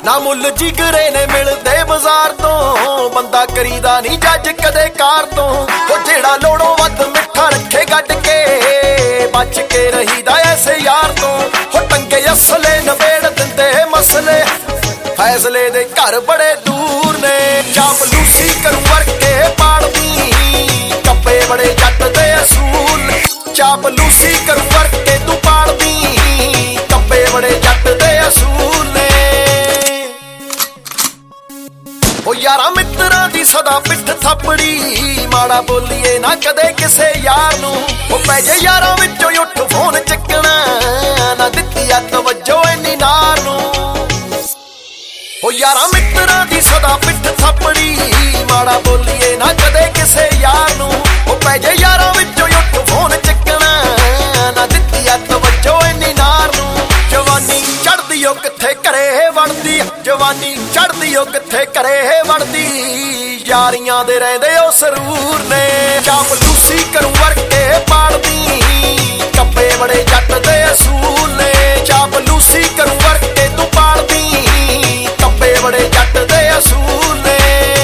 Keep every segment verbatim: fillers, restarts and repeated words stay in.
ਨਾ ਮੁੱਲ ਜਿਗਰੇ ਨੇ ਮਿਲਦੇ ਬਾਜ਼ਾਰ ਤੋਂ, ਬੰਦਾ ਕਰੀਦਾ ਨਹੀਂ ਜੱਜ ਕਦੇ ਕਾਰ ਤੋਂ। ਉਹ ਜਿਹੜਾ ਲੋੜੋਂ ਵੱਧ ਮਿੱਠਾ ਰੱਖੇ ਗੱਡ ਕੇ, ਬਚ ਕੇ ਰਹੀਦਾ ਐਸੇ ਯਾਰ ਤੋਂ। ਉਹ ਟੰਗੇ ਅਸਲੇ ਨਵੇੜ ਦਿੰਦੇ ਮਸਲੇ, ਫੈਸਲੇ ਦੇ ਘਰ ਬੜੇ ਦੂਰ ਨੇ। ਚਾਪਲੂਸੀ ਕਰੂ ਵਰਕੇ ਪਾੜਦੀ, ਕੱਪੇ ਬੜੇ ਜੱਟ ਦੇ ਅਸੂਲ। ਚਾਪਲੂਸੀ ਕਰੂ ਵਰਕੇ ਤੂੰ ਪਾੜਦੀ, ਕੱਪੇ ਬੜੇ ਜੱਟ ਦੇ ਅਸੂਲ ਨੇ। ਉਹ ਯਾਰਾਂ ਮਿੱਤਰਾਂ ਦੀ ਸਦਾ ਪਿੱਠ ਥਾਪੜੀ, ਮਾੜਾ ਬੋਲੀਏ ਨਾ ਕਦੇ ਕਿਸੇ ਯਾਰ ਨੂੰ। ਉਹ ਪੈ ਜੇ ਯਾਰਾਂ ਵਿੱਚੋਂ ਉੱਠ ਫੋਨ ਚੱਕਣਾ, ਨਾ ਦਿੱਤੀ ਆ ਤਵੱਜੋ ਇੰਨੀ ਨਾਰ ਨੂੰ। ਉਹ ਯਾਰਾਂ ਮਿੱਤਰਾਂ ਦੀ ਸਦਾ ਪਿੱਠ ਥਾਪੜੀ, ਮਾੜਾ ਬੋਲੀਏ ਨਾ ਕਦੇ ਕਿਸੇ ਯਾਰ ਨੂੰ। ਉਹ ਪੈ ਜੇ ਯਾਰਾਂ ਵਿੱਚੋਂ ਉੱਠ ਫੋਨ ਚੱਕਣਾ, ਨਾ ਦਿੱਤੀ ਆ ਤਵੱਜੋ ਇੰਨੀ ਨਾਰ ਨੂੰ। ਜਵਾਨੀ ਚੜਦੀ ਉਹ ਕਿੱਥੇ ਘਰੇ ਵੜਦੀ, ਜਵਾਨੀ ਚੜਦੀ ਉਹ ਕਿੱਥੇ ਘਰੇ ਵੜਦੀ, ਯਾਰੀਆਂ ਦੇ ਰਹਿੰਦੇ ਉਹ ਸਰੂਰ ਨੇ। ਚਾਪਲੂਸੀ ਕਰੂ ਵਰਕੇ ਪਾੜਦੀ, ਕੱਪੇ ਬੜੇ ਜੱਟ ਦੇ ਅਸੂਲ ਨੇ। ਚਾਪਲੂਸੀ ਕਰੂ ਵਰਕੇ ਤੂੰ ਪਾੜਦੀ, ਕੱਪੇ ਬੜੇ ਜੱਟ ਦੇ ਅਸੂਲ ਨੇ।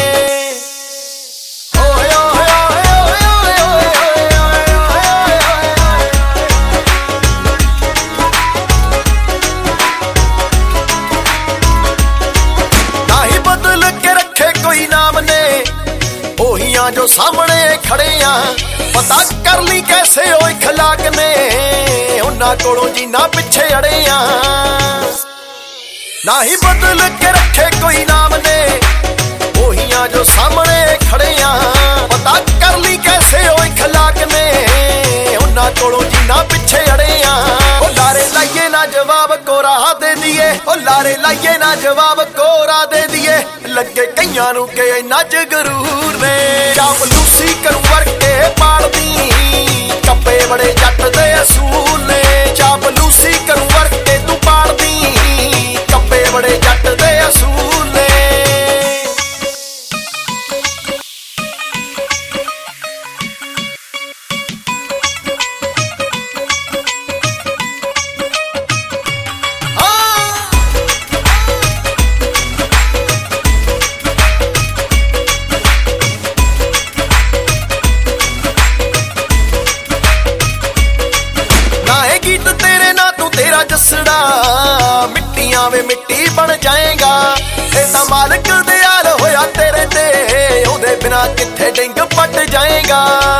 ਕੋਈ ਨਾਮ ਨੇ ਉਹੀਆਂ ਜੋ ਸਾਹਮਣੇ ਖੜੇ ਆ, ਪਤਾ ਕਰ ਲਈ ਕੈਸੇ ਉਹ ਇਖਲਾਕ ਨੇ, ਉਹਨਾਂ ਕੋਲੋਂ ਜਿੰਨਾ ਪਿੱਛੇ ਅੜੇ ਆ। ਨਾ ਹੀ ਬਦਲ ਕੇ ਰੱਖੇ ਕੋਈ ਨਾਮ ਨੇ ਉਹੀਆਂ ਜੋ ਸਾਹਮਣੇ ਖੜੇ ਆ, ਪਤਾ ਕਰ ਲਈ ਕੈਸੇ ਉਹ ਇਖਲਾਕ ਨੇ, ਉਹਨਾਂ ਕੋਲੋਂ ਜਿੰਨਾ ਪਿੱਛੇ ਅੜੇ ਆ। ਉਹ ਲਾਰੇ ਲਾਈਏ ਨਾ ਜਵਾਬ ਕੋਰਾ ਦੇ ਦੀਏ, ਉਹ ਲਾਰੇ ਲਾਈਏ ਨਾ ਜਵਾਬ ਕੋਰਾ ਦੇ ਦੀਏ, ਲੱਗੇ ਕਈਆਂ ਨੂੰ ਕਿ ਇੰਨਾ ਜਗਰੂਰ ਨੇ। ਚਾਪਲੂਸੀ ਕਰੂ ਵਰਕੇ ਪਾੜਦੀ, ਕੱਪੇ ਬੜੇ ਜੱਟ ਦੇ ਅਸੂਲ ਨੇ। ਚਾਪਲੂਸੀ ਕਰੂ ਵਰਕੇ ਤੂੰ ਪਾੜਦੀ, ਕੱਪੇ ਬੜੇ ਜੱਟ ਦੇ ਅਸੂਲ ਨੇ। ਗੀਤ ਤੇਰੇ ਨਾਂ ਤੂੰ ਤੇਰਾ ਜੱਸੜਾ, ਮਿੱਟੀਆਂ ਵੇ ਮਿੱਟੀ ਬਣ ਜਾਏਗਾ। ਇਹ ਤਾਂ ਮਾਲਕ ਦਿਆਲ ਹੋਇਆ ਤੇਰੇ ਤੇ, ਉਹਦੇ ਬਿਨਾ ਕਿੱਥੇ ਡਿੰਗ ਪੱਟ ਜਾਏਗਾ।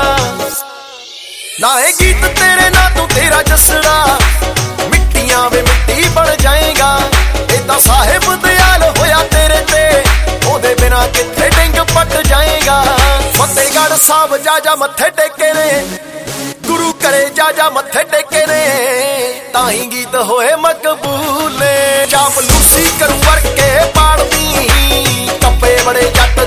ਨਾ ਇਹ ਗੀਤ ਤੇਰੇ ਨਾਂ ਤੂੰ ਤੇਰਾ ਜੱਸੜਾ, ਮਿੱਟੀਆਂ ਵੇ ਮਿੱਟੀ ਬਣ ਜਾਏਗਾ। ਇਹ ਤਾਂ ਸਾਹਿਬ ਦਿਆਲ ਹੋਇਆ ਤੇਰੇ ਤੇ, ਉਹਦੇ ਬਿਨਾ ਕਿੱਥੇ ਡਿੰਗ ਪੱਟ ਜਾਏਗਾ। ਫਤਿਹਗੜ੍ਹ ਸਾਹਿਬ ਜਾ ਜਾ ਮੱਥੇ ਟੇਕੇ ਨੇ, ਗੁਰੂ ਘਰੇ ਜਾ ਜਾ ਮੱਥੇ ਟੇਕੇ ਨੇ, ਤਾਂ ਹੀ ਗੀਤ ਹੋਏ ਮਕਬੂਲ ਨੇ। ਚਾਪਲੂਸੀ ਕਰੂ ਵਰਕੇ ਪਾੜਦੀ, ਕੱਪੇ ਬੜੇ ਜੱਟ